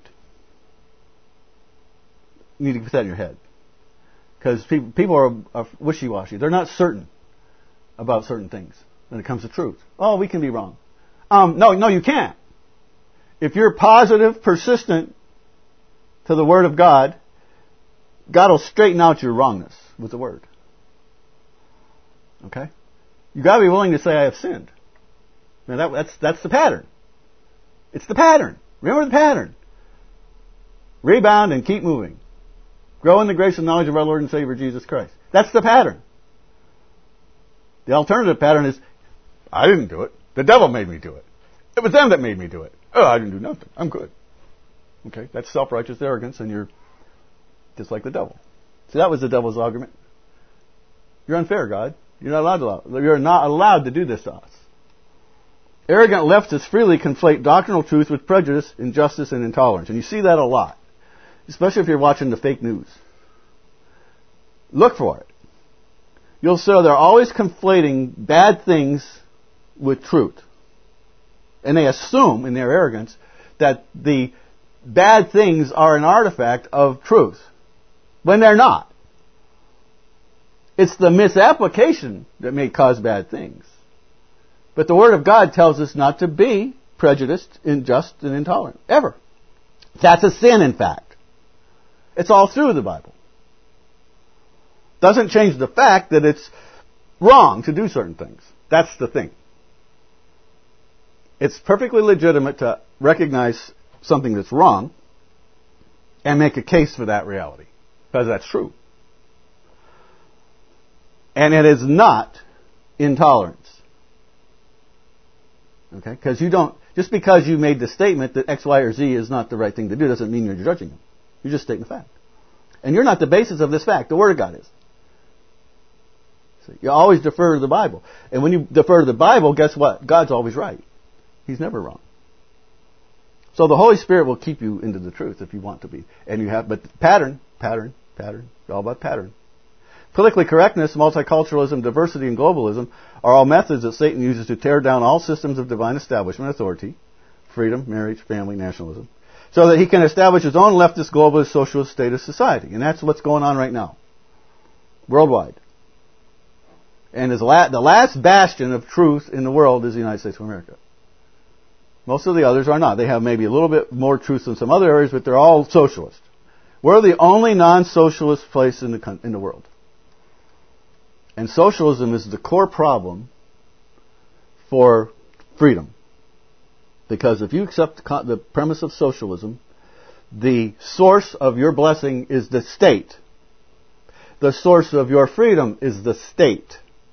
You need to put that in your head. Because people, people are, are wishy-washy. They're not certain about certain things when it comes to truth. Oh, we can be wrong. Um, no, no, you can't. If you're positive, persistent to the Word of God, God will straighten out your wrongness with the Word. Okay? You've got to be willing to say, I have sinned. Now that, that's, that's the pattern. It's the pattern. Remember the pattern. Rebound and keep moving. Grow in the grace and knowledge of our Lord and Savior Jesus Christ. That's the pattern. The alternative pattern is, I didn't do it. The devil made me do it. It was them that made me do it. Oh, I didn't do nothing. I'm good. Okay? That's self-righteous arrogance, and you're just like the devil. See, that was the devil's argument. You're unfair, God. You're not allowed to. You're not allowed to do this to us. Arrogant leftists freely conflate doctrinal truth with prejudice, injustice, and intolerance. And you see that a lot. Especially if you're watching the fake news. Look for it. You'll see they're always conflating bad things with truth. And they assume, in their arrogance, that the bad things are an artifact of truth, when they're not. It's the misapplication that may cause bad things. But the Word of God tells us not to be prejudiced, unjust, and intolerant. Ever. That's a sin, in fact. It's all through the Bible. Doesn't change the fact that it's wrong to do certain things. That's the thing. It's perfectly legitimate to recognize something that's wrong and make a case for that reality, because that's true. And it is not intolerance. Okay? Because you don't, just because you made the statement that X, Y, or Z is not the right thing to do doesn't mean you're judging them. You're just stating the fact. And you're not the basis of this fact. The Word of God is. So you always defer to the Bible. And when you defer to the Bible, guess what? God's always right. He's never wrong. So the Holy Spirit will keep you into the truth if you want to be. And you have, but pattern, pattern, pattern, it's all about pattern. Politically correctness, multiculturalism, diversity, and globalism are all methods that Satan uses to tear down all systems of divine establishment authority, freedom, marriage, family, nationalism, so that he can establish his own leftist, globalist, socialist state of society. And that's what's going on right now, worldwide. And is la- the last bastion of truth in the world is the United States of America. Most of the others are not. They have maybe a little bit more truth than some other areas, but they're all socialist. We're the only non-socialist place in the in the world. And socialism is the core problem for freedom. Because if you accept the premise of socialism, the source of your blessing is the state. The source of your freedom is the state.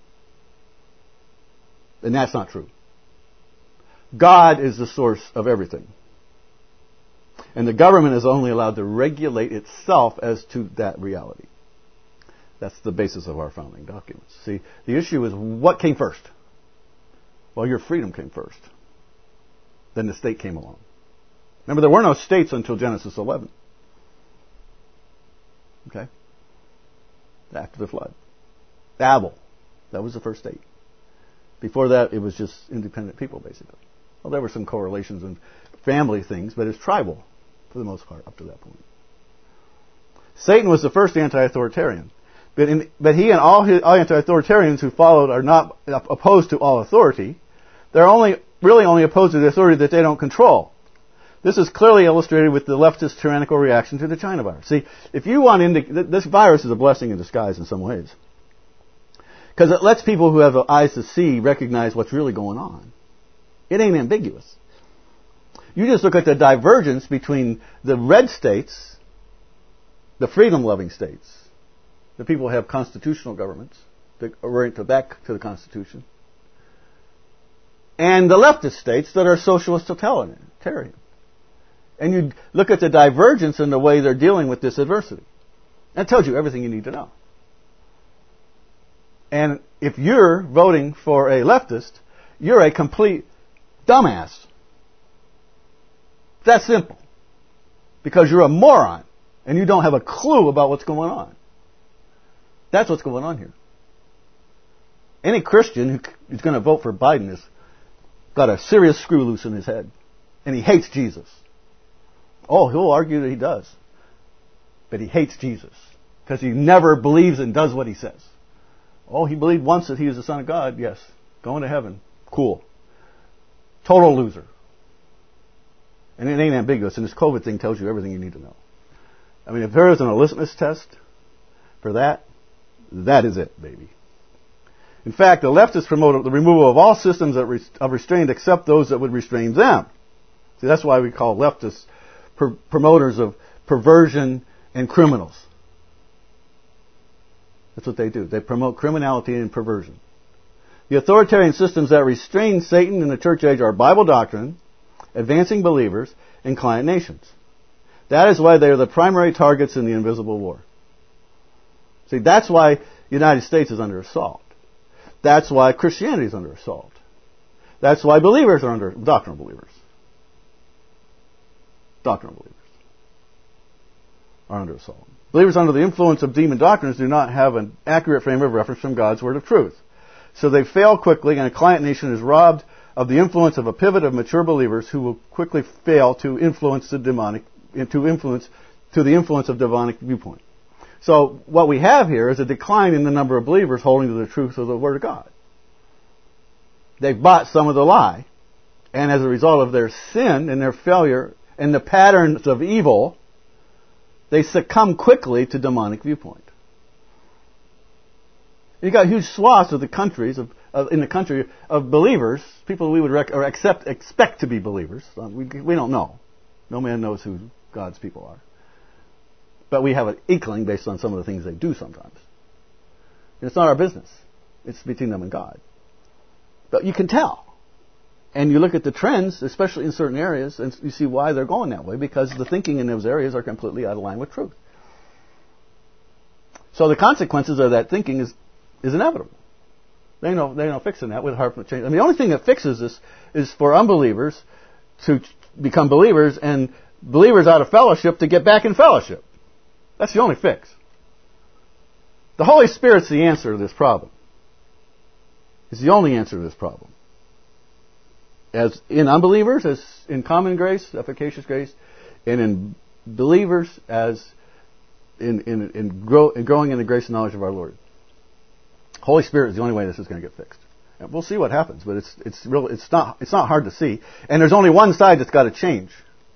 And that's not true. God is the source of everything. And the government is only allowed to regulate itself as to that reality. That's the basis of our founding documents. See, the issue is what came first? Well, your freedom came first. Then the state came along. Remember, there were no states until Genesis eleven. Okay? After the flood. Babel. That was the first state. Before that, it was just independent people, basically. Well, there were some correlations and family things, but it's tribal for the most part up to that point. Satan was the first anti-authoritarian. But, in, but he and all, his, all anti-authoritarians who followed are not opposed to all authority. They're only really only opposed to the authority that they don't control. This is clearly illustrated with the leftist tyrannical reaction to the China virus. See, if you want into this virus is a blessing in disguise in some ways, because it lets people who have eyes to see recognize what's really going on. It ain't ambiguous. You just look at the divergence between the red states, the freedom-loving states, the people who have constitutional governments that orient back to the Constitution, and the leftist states that are socialist totalitarian. And you look at the divergence in the way they're dealing with this adversity. That tells you everything you need to know. And if you're voting for a leftist, you're a complete dumbass. That's simple. Because you're a moron and you don't have a clue about what's going on. That's what's going on here. Any Christian who's going to vote for Biden has got a serious screw loose in his head. And he hates Jesus. Oh, he'll argue that he does. But he hates Jesus. Because he never believes and does what he says. Oh, he believed once that he was the Son of God. Yes. Going to heaven. Cool. Total loser. And it ain't ambiguous. And this COVID thing tells you everything you need to know. I mean, if there isn't a litmus test for that, that is it, baby. In fact, the leftists promote the removal of all systems of restraint except those that would restrain them. See, that's why we call leftists pr- promoters of perversion and criminals. That's what they do. They promote criminality and perversion. The authoritarian systems that restrain Satan in the church age are Bible doctrine, advancing believers, and client nations. That is why they are the primary targets in the invisible war. See, that's why the United States is under assault. That's why Christianity is under assault. That's why believers are under, doctrinal believers. Doctrinal believers are under assault. Believers under the influence of demon doctrines do not have an accurate frame of reference from God's word of truth. So they fail quickly, and a client nation is robbed of the influence of a pivot of mature believers who will quickly fail to influence the demonic, to influence, to the influence of demonic viewpoint. So what we have here is a decline in the number of believers holding to the truth of the Word of God. They've bought some of the lie, and as a result of their sin and their failure and the patterns of evil, they succumb quickly to demonic viewpoint. You got huge swaths of the countries of, of in the country of believers, people we would rec- or accept expect to be believers. We, we don't know. No man knows who God's people are, but we have an inkling based on some of the things they do sometimes. And it's not our business. It's between them and God. But you can tell. And you look at the trends, especially in certain areas, and you see why they're going that way, because the thinking in those areas are completely out of line with truth. So the consequences of that thinking is, is inevitable. They know they're not fixing that with heart change. I mean, the only thing that fixes this is for unbelievers to become believers and believers out of fellowship to get back in fellowship. That's the only fix. The Holy Spirit's the answer to this problem. It's the only answer to this problem. As in unbelievers, as in common grace, efficacious grace, and in believers, as in in, in, grow, in growing in the grace and knowledge of our Lord. Holy Spirit is the only way this is going to get fixed. And we'll see what happens, but it's it's real. It's not it's not hard to see. And there's only one side that's got to change.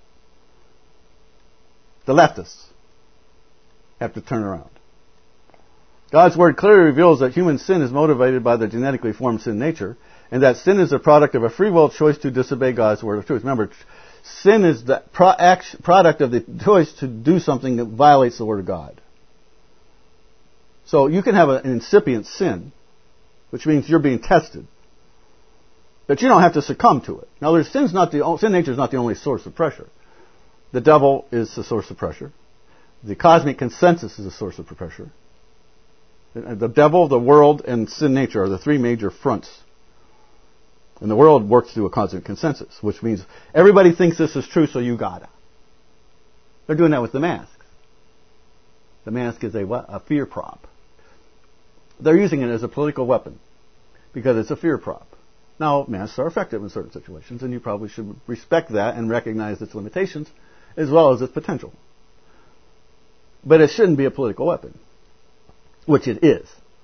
The leftists have to turn around. God's Word clearly reveals that human sin is motivated by the genetically formed sin nature, and that sin is a product of a free will choice to disobey God's Word of truth. Remember, sin is the pro- act, product of the choice to do something that violates the Word of God. So you can have an incipient sin, which means you're being tested, but you don't have to succumb to it. Now, there's sin's not the sin nature is not the only source of pressure. The devil is the source of pressure. The cosmic consensus is a source of pressure. The devil, the world, and sin nature are the three major fronts. And the world works through a cosmic consensus, which means everybody thinks this is true, so you gotta. They're doing that with the masks. The mask is a what? A fear prop. They're using it as a political weapon because it's a fear prop. Now, masks are effective in certain situations, and you probably should respect that and recognize its limitations as well as its potential. But it shouldn't be a political weapon, which it is.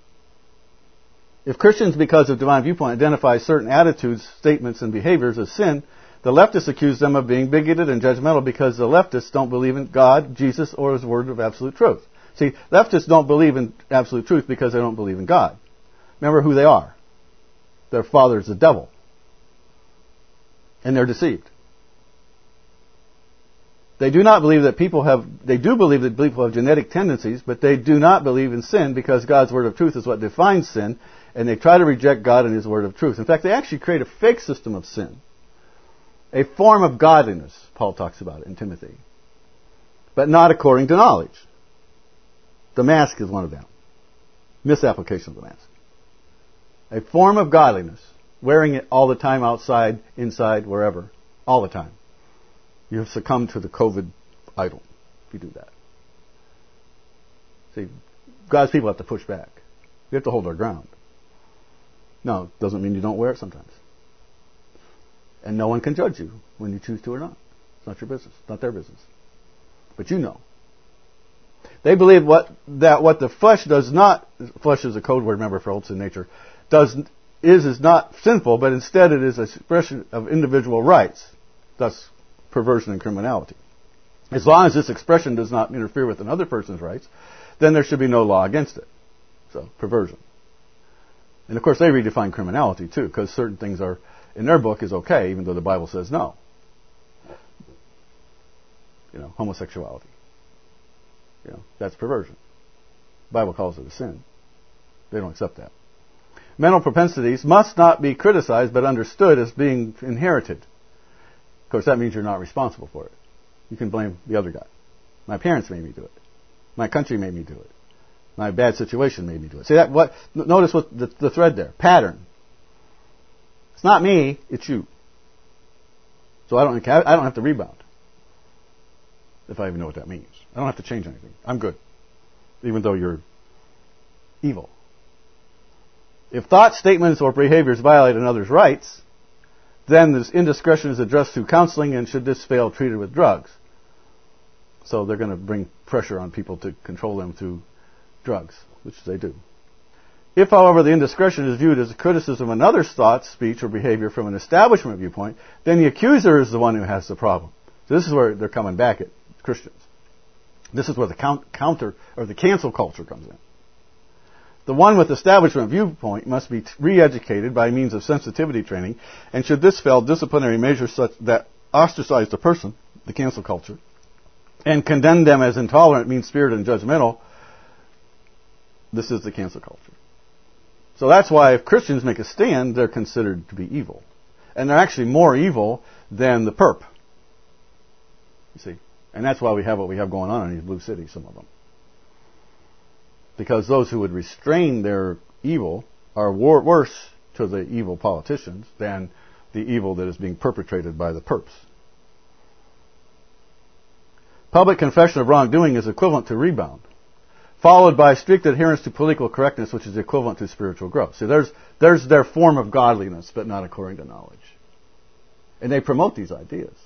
If Christians, because of divine viewpoint, identify certain attitudes, statements, and behaviors as sin, the leftists accuse them of being bigoted and judgmental because the leftists don't believe in God, Jesus, or His Word of absolute truth. See, leftists don't believe in absolute truth because they don't believe in God. Remember who they are. Their father is the devil. And they're deceived. They do not believe that people have, they do believe that people have genetic tendencies, but they do not believe in sin because God's Word of truth is what defines sin, and they try to reject God and His Word of truth. In fact, they actually create a fake system of sin. A form of godliness, Paul talks about it in Timothy. But not according to knowledge. The mask is one of them. Misapplication of the mask. A form of godliness, wearing it all the time outside, inside, wherever, all the time. You have succumbed to the COVID idol if you do that. See, God's people have to push back. We have to hold our ground. No, it doesn't mean you don't wear it sometimes. And no one can judge you when you choose to or not. It's not your business. It's not their business. But you know. They believe what that what the flesh does not, flesh is a code word, remember, for old sin nature, does is is not sinful, but instead it is an expression of individual rights, thus perversion and criminality. As long as this expression does not interfere with another person's rights, then there should be no law against it. So, perversion. And of course they redefine criminality too, because certain things are, in their book, is okay, even though the Bible says no. You know, homosexuality. You know, that's perversion. The Bible calls it a sin. They don't accept that. Mental propensities must not be criticized but understood as being inherited. Of course, that means you're not responsible for it. You can blame the other guy. My parents made me do it. My country made me do it. My bad situation made me do it. See that? What? Notice what the, the thread there. Pattern. It's not me. It's you. So I don't. I don't have to rebound. If I even know what that means, I don't have to change anything. I'm good, even though you're evil. If thoughts, statements, or behaviors violate another's rights, then this indiscretion is addressed through counseling, and should this fail, treated with drugs. So they're going to bring pressure on people to control them through drugs, which they do. If, however, the indiscretion is viewed as a criticism of another's thoughts, speech, or behavior from an establishment viewpoint, then the accuser is the one who has the problem. So this is where they're coming back at Christians. This is where the count, counter, or the cancel culture comes in. The one with establishment viewpoint must be re-educated by means of sensitivity training, and should this fail, disciplinary measures such that ostracize the person, the cancel culture, and condemn them as intolerant, mean-spirited, and judgmental. This is the cancel culture. So that's why if Christians make a stand, they're considered to be evil. And they're actually more evil than the perp. You see? And that's why we have what we have going on in these blue cities, some of them. Because those who would restrain their evil are wor- worse to the evil politicians than the evil that is being perpetrated by the perps. Public confession of wrongdoing is equivalent to rebound, followed by strict adherence to political correctness, which is equivalent to spiritual growth. See, there's, there's their form of godliness, but not according to knowledge. And they promote these ideas.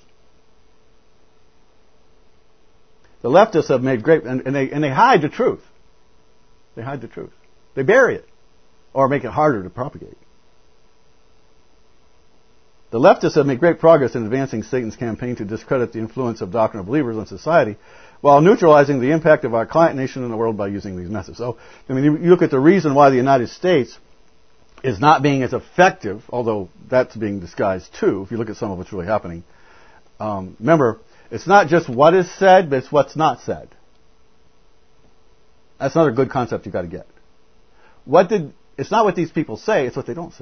The leftists have made great, and, and, they, and they hide the truth. They hide the truth. They bury it, or make it harder to propagate. The leftists have made great progress in advancing Satan's campaign to discredit the influence of doctrinal believers on society, while neutralizing the impact of our client nation in the world by using these methods. So, I mean, you look at the reason why the United States is not being as effective, although that's being disguised too, if you look at some of what's really happening. Um, remember, it's not just what is said, but it's what's not said. That's another good concept you've got to get. What did, it's not what these people say, it's what they don't say.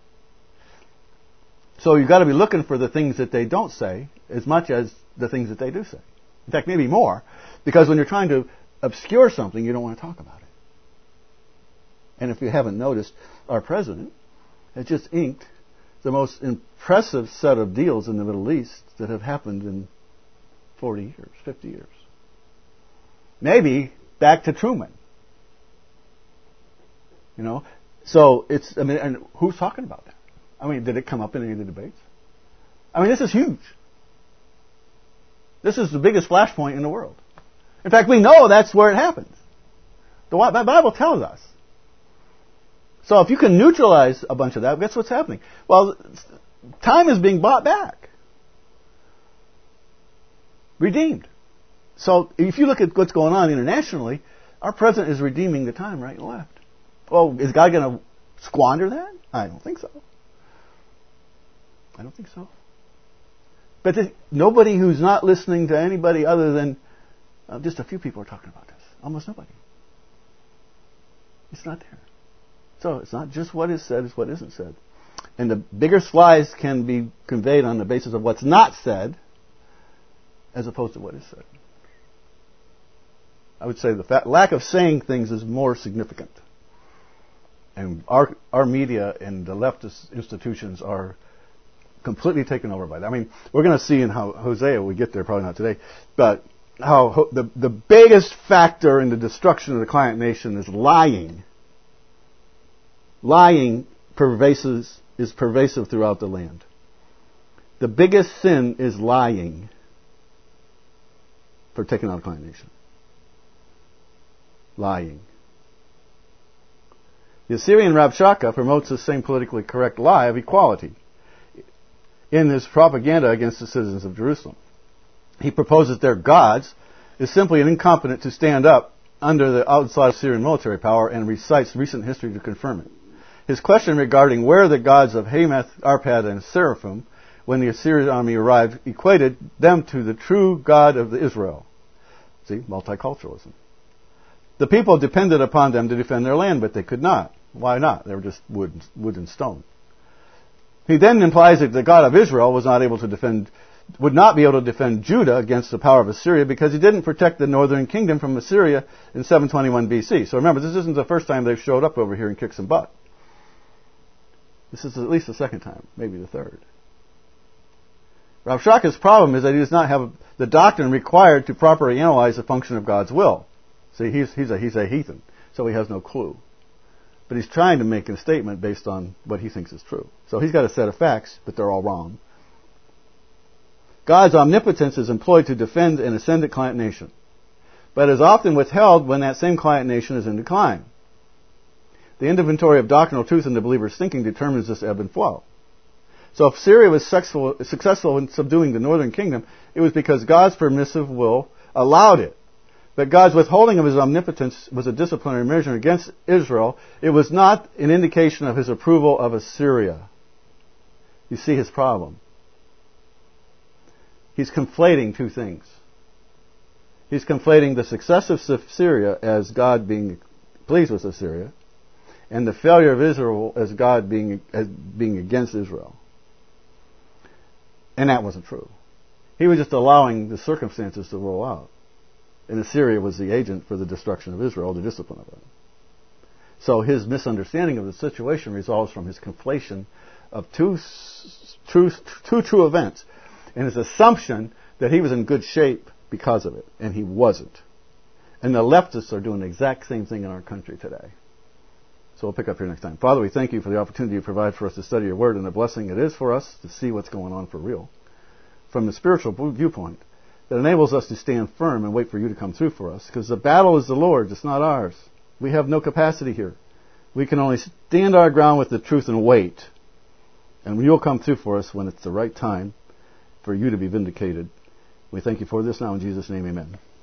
So you've got to be looking for the things that they don't say as much as the things that they do say. In fact, maybe more, because when you're trying to obscure something, you don't want to talk about it. And if you haven't noticed, our president has just inked the most impressive set of deals in the Middle East that have happened in forty years, fifty years. Maybe back to Truman. You know? So it's, I mean, and who's talking about that? I mean, did it come up in any of the debates? I mean, this is huge. This is the biggest flashpoint in the world. In fact, we know that's where it happens. The Bible tells us. So if you can neutralize a bunch of that, guess what's happening? Well, time is being bought back. Redeemed. So if you look at what's going on internationally, our president is redeeming the time right and left. Well, is God going to squander that? I don't think so. I don't think so. But the, nobody who's not listening to anybody other than uh, just a few people are talking about this. Almost nobody. It's not there. So it's not just what is said, it's what isn't said. And the bigger lies can be conveyed on the basis of what's not said as opposed to what is said. I would say the fa- lack of saying things is more significant. And our our media and the leftist institutions are completely taken over by that. I mean, we're going to see in how Hosea, we get there, probably not today, but how ho- the, the biggest factor in the destruction of the client nation is lying. Lying pervasive, is pervasive throughout the land. The biggest sin is lying for taking out a client nation. Lying. The Assyrian Rabshakeh promotes the same politically correct lie of equality in his propaganda against the citizens of Jerusalem. He proposes their gods is simply incompetent to stand up under the outside Syrian military power and recites recent history to confirm it. His question regarding where the gods of Hamath, Arpad, and Seraphim, when the Assyrian army arrived, equated them to the true God of Israel. See, multiculturalism. The people depended upon them to defend their land, but they could not. Why not? They were just wood, wood and stone. He then implies that the God of Israel was not able to defend, would not be able to defend Judah against the power of Assyria because he didn't protect the northern kingdom from Assyria in seven twenty-one B C. So remember, this isn't the first time they've showed up over here and kicked some butt. This is at least the second time, maybe the third. Rabshakeh's problem is that he does not have the doctrine required to properly analyze the function of God's will. See, he's, he's, a, he's a heathen, so he has no clue. But he's trying to make a statement based on what he thinks is true. So he's got a set of facts, but they're all wrong. God's omnipotence is employed to defend an ascendant client nation, but is often withheld when that same client nation is in decline. The inventory of doctrinal truth in the believer's thinking determines this ebb and flow. So if Syria was successful in subduing the northern kingdom, it was because God's permissive will allowed it. But God's withholding of his omnipotence was a disciplinary measure against Israel. It was not an indication of his approval of Assyria. You see his problem. He's conflating two things. He's conflating the success of Syria as God being pleased with Assyria, and the failure of Israel as God being as being against Israel. And that wasn't true. He was just allowing the circumstances to roll out. And Assyria was the agent for the destruction of Israel, the discipline of it. So his misunderstanding of the situation results from his conflation of two true, two true events, and his assumption that he was in good shape because of it, and he wasn't. And the leftists are doing the exact same thing in our country today. So we'll pick up here next time. Father, we thank you for the opportunity you provide for us to study your word and the blessing it is for us to see what's going on for real from the spiritual viewpoint that enables us to stand firm and wait for you to come through for us, because the battle is the Lord's, it's not ours. We have no capacity here. We can only stand our ground with the truth and wait, and you'll come through for us when it's the right time for you to be vindicated. We thank you for this now in Jesus' name, amen.